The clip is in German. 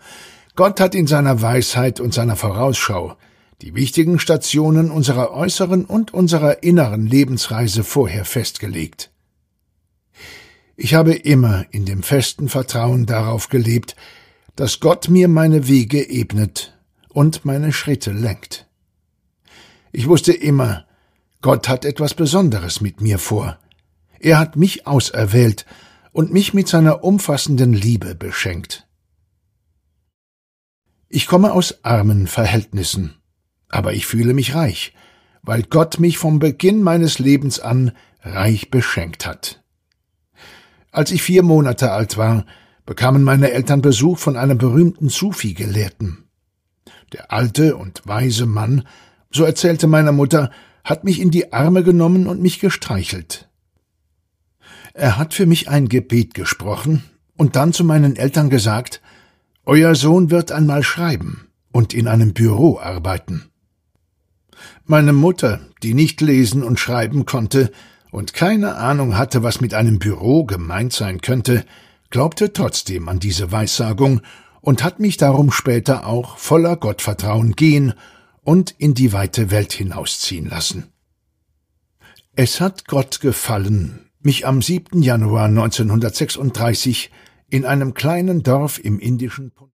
Gott hat in seiner Weisheit und seiner Vorausschau die wichtigen Stationen unserer äußeren und unserer inneren Lebensreise vorher festgelegt. Ich habe immer in dem festen Vertrauen darauf gelebt, dass Gott mir meine Wege ebnet und meine Schritte lenkt. Ich wusste immer, Gott hat etwas Besonderes mit mir vor. Er hat mich auserwählt und mich mit seiner umfassenden Liebe beschenkt. Ich komme aus armen Verhältnissen, aber ich fühle mich reich, weil Gott mich vom Beginn meines Lebens an reich beschenkt hat. Als ich 4 Monate alt war, bekamen meine Eltern Besuch von einem berühmten Sufi-Gelehrten. Der alte und weise Mann, so erzählte meine Mutter, hat mich in die Arme genommen und mich gestreichelt. Er hat für mich ein Gebet gesprochen und dann zu meinen Eltern gesagt: »Euer Sohn wird einmal schreiben und in einem Büro arbeiten.« Meine Mutter, die nicht lesen und schreiben konnte und keine Ahnung hatte, was mit einem Büro gemeint sein könnte, glaubte trotzdem an diese Weissagung und hat mich darum später auch voller Gottvertrauen gehen und in die weite Welt hinausziehen lassen. Es hat Gott gefallen, mich am 7. Januar 1936 in einem kleinen Dorf im indischen